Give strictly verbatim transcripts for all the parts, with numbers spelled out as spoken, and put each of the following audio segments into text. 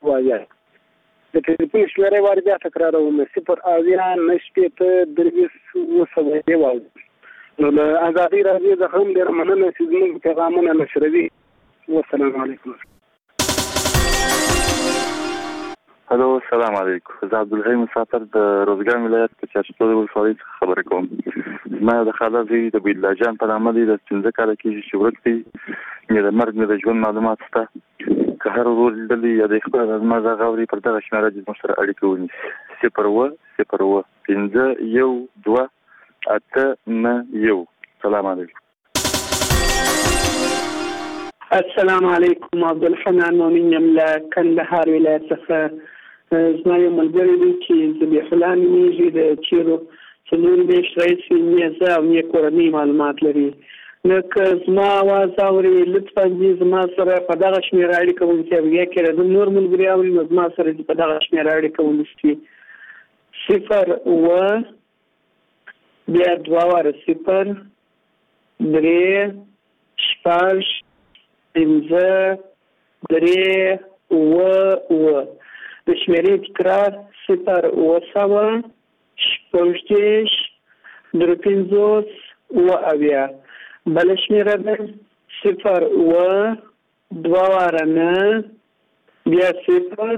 اوه اویا. د ټلیفون شمېره وارې بیا تکراروم صفر اویا نهه شپېته درویشت اوه سوه یو. نو د ازادي راډیو څخه هم ډېره مننه چې زموږ پیغامونه نشروي. والسلام علیکم. هلو السلام علیکم. زه عبدالحی مسافر د روزګان ولایت په چارشتو ولسوالۍ څخه خبرې کوم. زما د خاله زوی د بیدلا جان په نامه دی، د پنځه کاله کېږي چې ورک دی. مې د مرګ مې د ژوند معلومات شته. که هر ورور لیدلی یا د خپل زما غږ اوري پر دغه شمېره دې زموږ سره اړیکه ونیسي. صفر اوه صفر اوه پنځه یو دوه اته نه یو. سلام علیکم. السلام علیکم. عبدالحنان مومن یم له کندهار ولایت څخه. زما یو ملګری دی چې ذبیح الله نومیږي، د چیرو څلور میاشت راهیسې نه زه او نه کورنۍ معلومات لري. نو که زما اواز اوري لطفا دې زما سره په دغه شمېره اړیکه ونیسي، او یا که د نور ملګري اوري نو زما سره دې په دغه شمېره اړیکه ونیسي. صفر اوه بیا دوه واره صفر درې شپږ پنځه درې اوه اوه. د شمېرې تکرار صفر اوه سوه شپږ دېرش درې پنځوس اوه اویا. بله شمېره ده صفر اوه دوه واره نه بیا صفر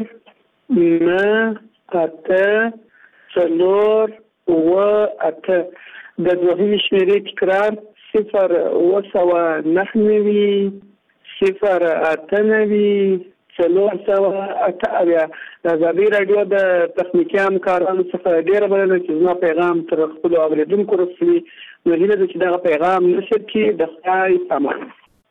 نه اته څلور اوه اته. د دوهمې شمېرې تکرار صفر اوه سوه نهه نوي صفر اته نوي څلور سوه اته اویا. د ازادي راډیو د تخنیکي همکارانو څخه ډېره مننه چې زما پیغام تر خپلو اورېدونکو رسوي. نو هیله ده چې دغه پیغام نشر کړي. د خدای امان.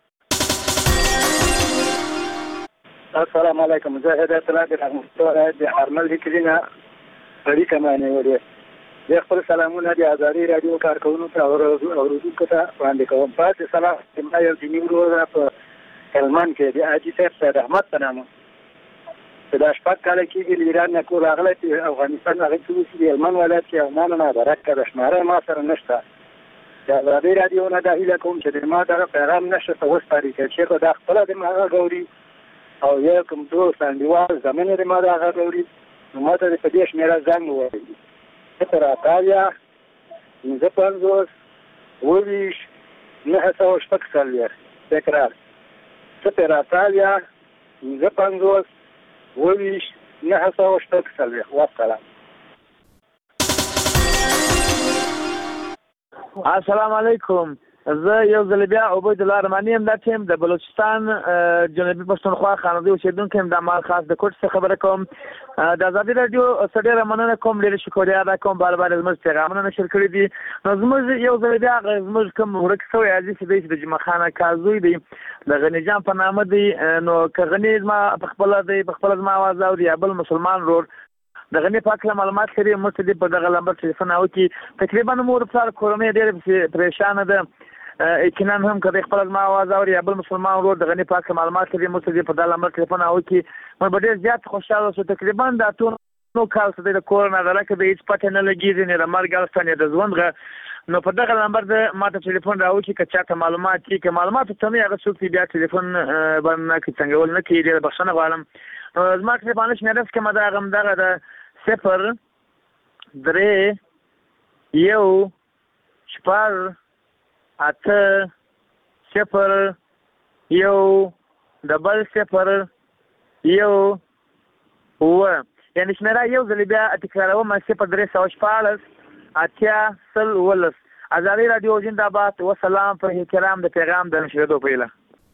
السلام علیکم. زه هدایت الله د رحمتالله د ارمل لیکلینه اړیکه مې نیولې. زه خپل سلامونه د ازادي راډیو کارکوونکو ته او اورېدونکو ته وړاندې کوم. پاتې سلام زما یو دیني ورور په هلمند کې د حاجي صاحب سید احمد په نامه چې دا شپږ کاله کېږي له ایران نه کور راغلی چې افغانستان هغې څه اوسي د هلمند ولایت کې او ما نه مدرک کړه. شماره ما سره نشته. د ازادي راډیو نه دا هیله کوم چې د ما دغه پیغام نشر ته وسپاري، که چېرته دا خپله د ما غږ اوري او یا کوم دوست انډیوال زمینه د ما دا غږ اوري نو ما ته د په دې شمېره زنګ ووهي. صفر اته اویا پنځه پنځوس اووه ویشت نهه سوه شپږ څلوېښت. تکرار صفر اته اویا پنځه پنځوس اووه ویشت نهه سوه شپږ څلوېښت. والسلام. السلام علیکم. زه یو ځل بیا عبیدالله رحماني یم. دا ټیم د بلوچستان جنوبي پښتونخوا خانادي اوسېدونکی یم. د مال خاص د کوټ څخه خبره کوم. د ازادي راډیو څخه ډېره مننه کوم، ډېره شکریه ادا کوم. بار بار زموږ پیغامونه نشر کړي دي. نو زموږ یو ځل بیا زموږ کوم ورک شوی عزیز دی چې د جمعه خان کازوی دی د غني جان په نامه دی. نو که غني زما په خپله دی په خپله زما اواز اوري یا بل مسلمان ورور د غني پاک له معلومات لري موږ ته دې په دغه لمبر ټلیفون وکړي. تقریبا مور پلار کورنۍ ډېرې پریشانه ده. یقینا هم که د خپله زما اواز اوري یا بل مسلمان ورور د غني پاک معلومات لري موږ ته دې په دغه لمبر ټلیفون وکړي. موږ به ډېر زیات خوشحاله شو. تقریبا د اتو نو کال څه دی د کور نه دلکه د هېڅ پته نه لګېږي نه د مرګ الفته نه د ژوند غږ. نو په دغه نمبر د ما ته ټلیفون راوکړي که چاته معلومات کړي. که معلومات ورته نه هغه څوک بیا ټلیفون باندې نه کوي څنګهول نه کوي. ډېره بخښنه غواړم. زما ټلیفون شمېره چې کومه ده هغه همدغه ده صفر درې یو شپږ اته صفر یو ډبل صفر یو اووه. یعنې شمېره یو ځل بیا تکراروم صفر درې سوه شپاړس اتیا سل اوولس. ازادي راډیو زنده‌باد. وسلام. په احترام د پیغام د نشرېدو په هیله.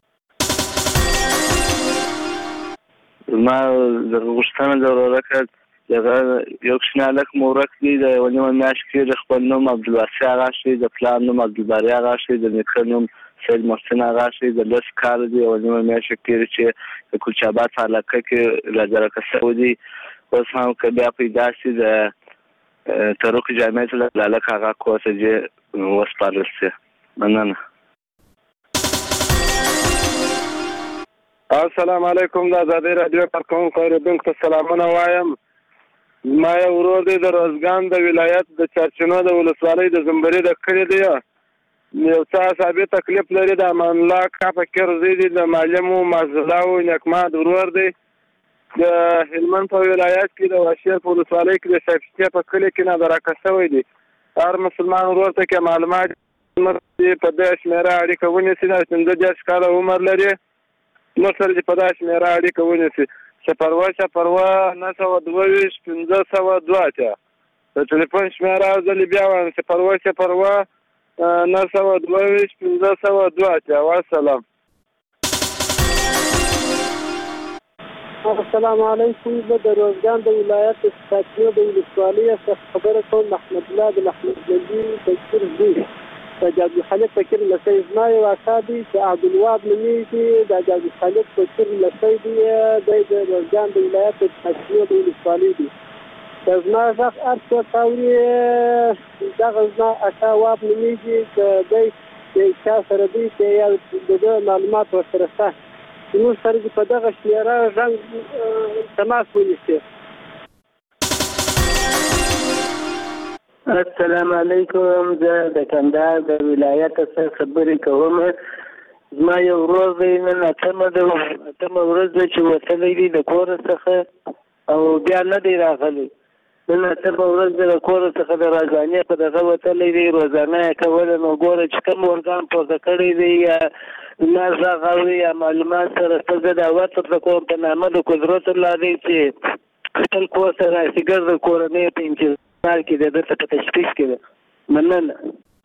زما د غوښتنه د ورورکه دغه یو کوچنی هلک مو ورک دی. د یوه نیمه میاشت کې د خپل نوم عبدالواسع اغا شي، د پلار نوم عبدالباري اغا شي، د نیکه نوم سید محسن اغا شي. د لس کاله دی، یوه نیمه میاشت تېرې چې د کوچاباد په علاقه کې راجرکه شوی دی. اوس هم که بیا پیدا شي د تروق جامعې ته د هلک هغه کور ته چې وسپارل شي. مننه. السلام علیکم. د ازادي راډیو کارکوونکو اورېدونکو ته سلامونه وایم. ما یو ورور دی د روزګان د ولایت د چارچینو د ولسوالۍ د زمبري د کلي دی. یو څه اعصابي تکلیف لري. د امان الله کا فکر زوی دی. د معلم و معزله و نیکماد ورور دی. د هلمند په ولایت کې د واشیر په ولسوالۍ کې د شایفتیا په کلي کې نادراکه شوی دی. هر مسلمان ورور ته کې معلومات په دې شمیره اړیکه ونیسي چې پنځه دېرش کاله عمر لري نو سره چې په دې شمیره اړیکه ونیسي. سپروا سپروا نه سوه دوه ویشت پنځه سوه دوه اتیا د ټلیفون شمیره ځلې بیا وایم سپروا سپروا نه سوه دوه ویشت پنځه سوه دوه اتیا. والسلام. السلام علیکم. زه د روزګان د ولایت ساکنو د ولسوالۍ څخه خبره کوم. محمد الله د محمد نبي فکر زوی د جابر خالد فکر لسی زما یو اکا دی چې عبدالوهاب نومیږي. د جابر خالد فکر لسی دی دی د روزګان د ولایت ساکنو د ولسوالۍ دی. د زما غږ هر څوک اوري دغه زما اکا واب نومیږي چې دی د چا سره دی چې یا د ده معلومات ورسره شته زموږ سره چې په دغه شمیره رنګ تماس ونیسي. السلام علیکم. زه د کندهار د ولایت څخه خبرې کوم. زما یو ورور دی نن اتمه ده اتمه ورځ ده چې وتلی دی د کور څخه او بیا نه دی راغلی. نن اتمه ورځ ده د کور څخه د رازانیې په دغه وتلی دی. روزانه یې کوله نو ګوره چې کوم ارګان پورته کړی دی یا ما غږ اوري یا معلومات سره ته زه دا ورته کوم په نامه د قدرت الله دی چې خپل کور ته راشي ګرځه کورنۍ په انتظار کې دی درته په تشخیص کې ده. مننه.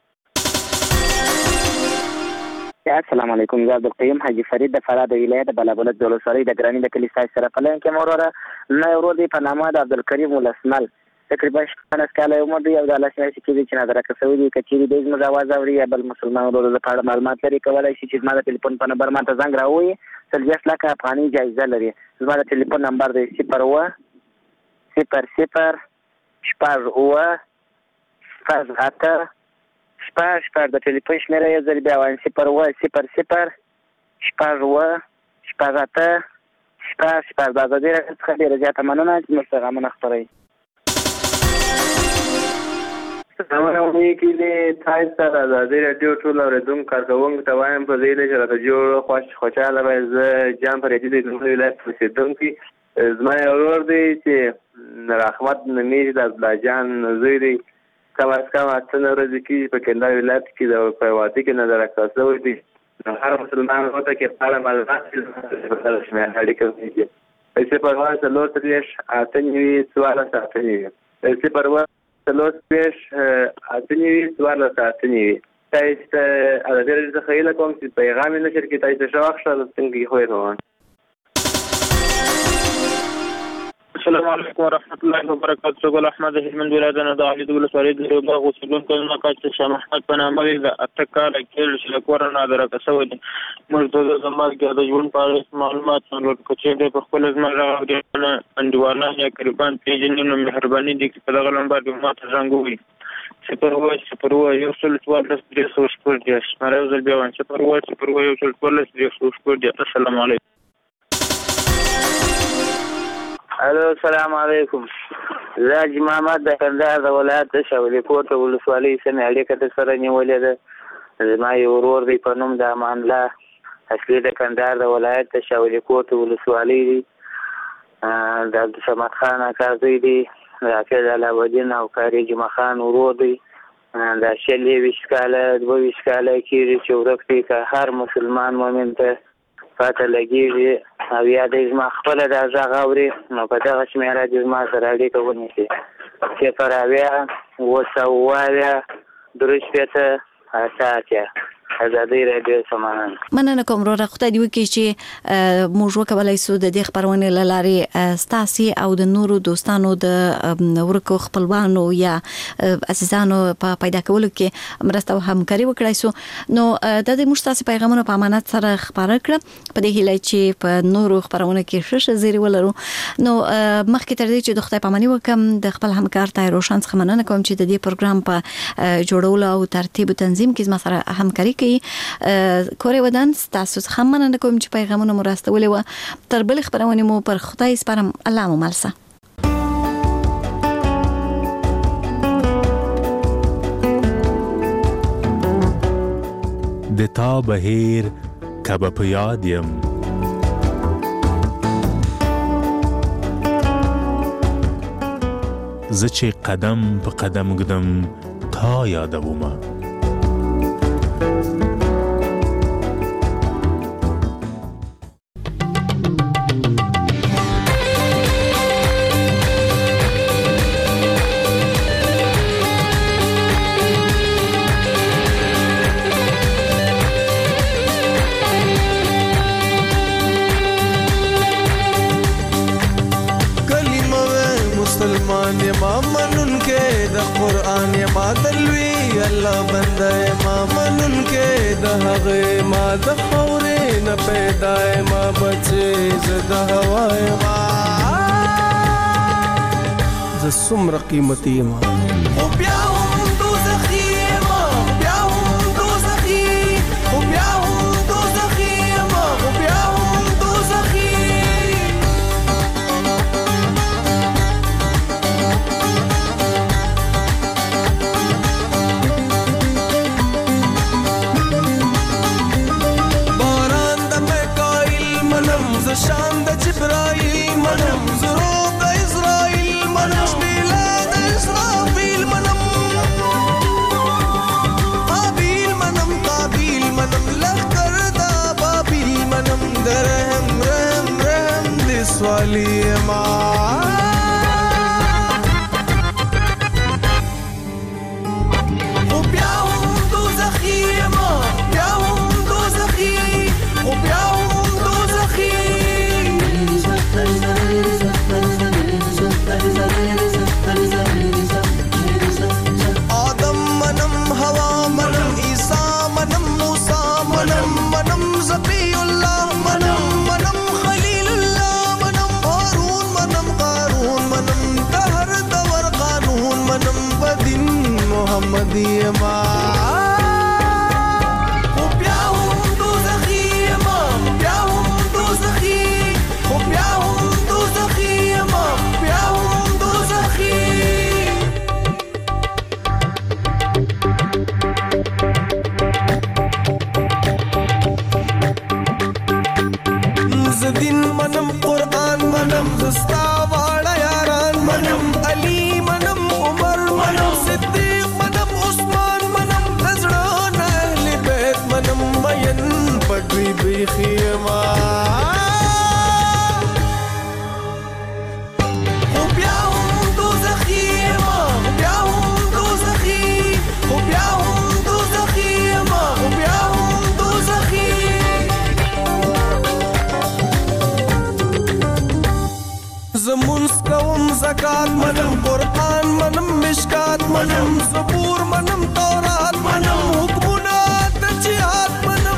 السلام علیکم. زه عبدالقیوم حاجي فرید د فراه د ولایت د بلابلد د ولسوالۍ د ګراني د کلي ستاسو سره په لاین کې وروره نه ورور دی په نامه د عبدالکریم ولسمل تقریبا شپږ کاله عمر دی او د الله شناسي کې دی چې نادراکه شوی دی. که چیرې دی زموږ اواز اوري یا بل مسلمان ورور لپاره معلومات لري کولی شي چې زما د ټلیفون په نمبر ماته زنګ راووایي. څلوېښت لکه افغانۍ جایزه لري. زما د ټلیفون نمبر دی صفر اووه صفر صفر شپږ اووه شپږ اته شپږ شپږ د ټلیفون شمېره یو ځل بیا وایم صفر اووه صفر صفر شپږ اووه شپږ اته شپږ شپږ. د ازادي راډیو څخه ډېره زیاته مننه چې موږ پیغامونه خپروئ. سلامونه کې دی تاسو ته د ازادي راډیو ټول اورېدونکو کارکوونکو ته وایم په دې چې راته جوړ خوش خوشحاله وای. زه جان فریدي د هلمند ولایت اوسېدونکی. زما یو ورور دی چې رحمت نومیږي د عبدالله جان زوی دی. کم از کم اته ورځې کېږي په کندهار ولایت کې د په واده کې نادراکه شوی دی. نو هر مسلمان ورته کې په اړه معلومات په شمېره اړیکه ونیسي. صفر اووه څلور دېرش اته نوي څوارلس اته نوي صفر اووه څلور دېرش اته نوي څوارلس اته نوي. تاسو ته ازادي راډیو څخه هیله کوم چې پیغام یې نشر کړي. تاسو ته ښه وخت شه. څنګه خوښ روان. السلام علیکم ورحمۃ اللہ وبرکاتہ. ګل احمد هلمند ولایت نه د علي د ولسوالۍ د روباغ اوسېدونکی یم. کاچ شاه محمد په نامه دی. د اته کاله کېږي چې له کوره نادراکه شوی دی. موږ د زما کې د ژوند په اړه معلومات لرو. که چېرې په خپله زما غږ اورېدنه انډیوالان یا قریبان پېژني نو مهرباني دي چې په دغه نمبر کې ماته زنګ ووهي. صفر اووه صفر اووه یو سل څوارلس درې سوه شپږ دېرش. ناره یو ځل بیا وایم صفر اووه صفر اووه یو سل څوارلس درې سوه شپږ دېرش. السلام علیکم. الو السلام علیکم. زه حاجي محمد د کندهار د ولایت د شاولي کوټ ولسوالۍ سمې اړیکه درسره نیولې ده. زما یو ورور دی په نوم د امان الله اصلي د کندهار د ولایت د شاولي کوټ ولسوالۍ دی. د عبدالصمد خان اکا زوی دی. د حافظ علاوالدین او قاري جمعه خان ورور دی. دا شل یویشت کاله دوه ویشت کاله کېږي چې ورک دی. که هر مسلمان مؤمن ته پته لګېږي او یا د زما خپله دا غږ اوري نو په دغه شمېره دې زما سره اړیکه ونیسي. صفر اویا اووه سوه اووه اویا درې شپېته اته اتیا. ازادي راډیو سمانه. مننه کوم وروره. خدای دې وکړي چې موږ وکولای شو د دې خبرونې له لارې ستاسو او د نورو دوستانو د ورکو خپلوانو یا عزیزانو په پیدا کولو کې مرسته او همکاري وکړای شو. نو د دې موږ تاسو پیغامونه په امانت سره خبره کړه په دې هیله چې په نورو خبرونه کې ښه زیری ولرو. نو مخکې تر دې چې د خدای پاماني وکم د خپل همکار طاهر روشن څخه مننه کوم چې د دې پروګرام په جوړولو او ترتیب او تنظیم کې زما سره همکاري کوي. کورې ودان تاسو څخه مننه کوم چې پیغامونه مو راستولې و. تر بل خبرونه مو پر خدای سپارم. الله مو ملسه. د تا بهیر کبه په یاد یم زه چې قدم په قدم ږدم تا یادومه. سمر قیمتی ما خو بیا هم دوزخی ما بیا هم دوزخی خو بیا هم دوزخی ما خو بیا هم دوزخی باران د میکائیل منم ز شان د جبرائیل منم زرو د اسرائیل منم رحم رحم رحم دې سوالی ما خو بیا هم دوزخی ما بیا هم دوزخی خو بیا هم دوزخی آدم منم هوا منم عیسی منم موسی منم منم زبی الله منم منم خلیل الله منم هارون منم قارون منم دهر دور قانون منم بدین محمدی ما خو بیا هم دوزخی ما بیا هم دوزخی خو بیا هم دوزخی ما بیا هم دوزخی دین منم قرآن منم زستا واړه یاران منم علی منم عمر منم صدیق منم عثمان منم نزړه اهل بیت منم مین پټوي بیخي ما خو بیا هم دوزخی ما بیا هم دوزخی خو بیا هم دوزخی ما خو بیا هم دوزخی زمونس کوم زکات منم قرآن منم مشکات منم زبور منم تورات منم حکمونه د جهاد منم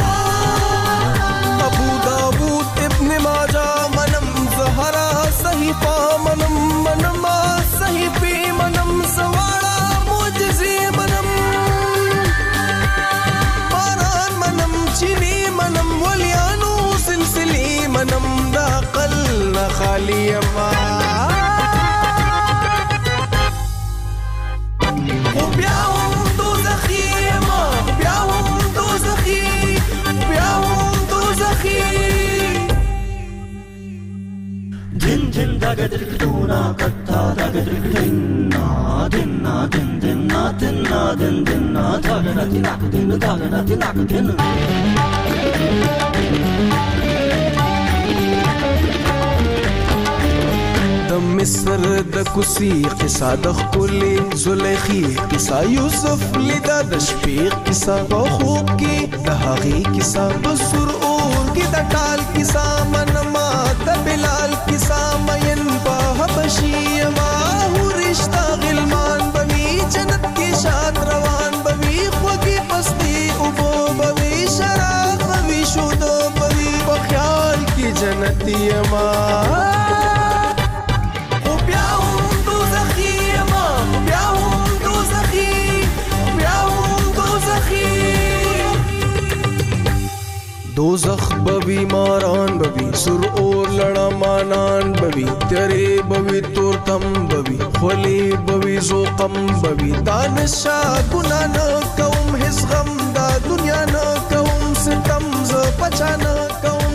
ابو داود ابن ماجه منم زهرا صحیفه منم منم صحیفی منم سواړه معجزې منم باران منم چینی منم ولیانو سلسلې منم د عقل نه خالی ما خو بیا هم دوزخی ما بیا هم دوزخی بیا هم دوزخی دن دن داګه درکټونا کټا داګه درکټینا دن نا دن دن نا دن نا دن دن نا داګه نتی ناک دن داګه نتی ناک دن د مصر د کوسی قصه د خولي زلیخي قصه یوسف لیدا د شپې قصه په خوب کې د هغې قصه بسر اور کې د ټال قصه منما د بلال قصه مین په حبشي ما ورشتہ غلمان بوي جنت کې شاد روان بوي خوږي پستی او بوي شراب بوي شودو بوي په خیال کې جنتي ما دوزخ بوی ماران بوی سر اور لڑا مانان بوی تیرے بوی تورتم بوی خلی بوی زوقم بوی دانشا گناہ نہ کوم حس غم دا دنیا نہ کوم ستم ز پچا نہ کوم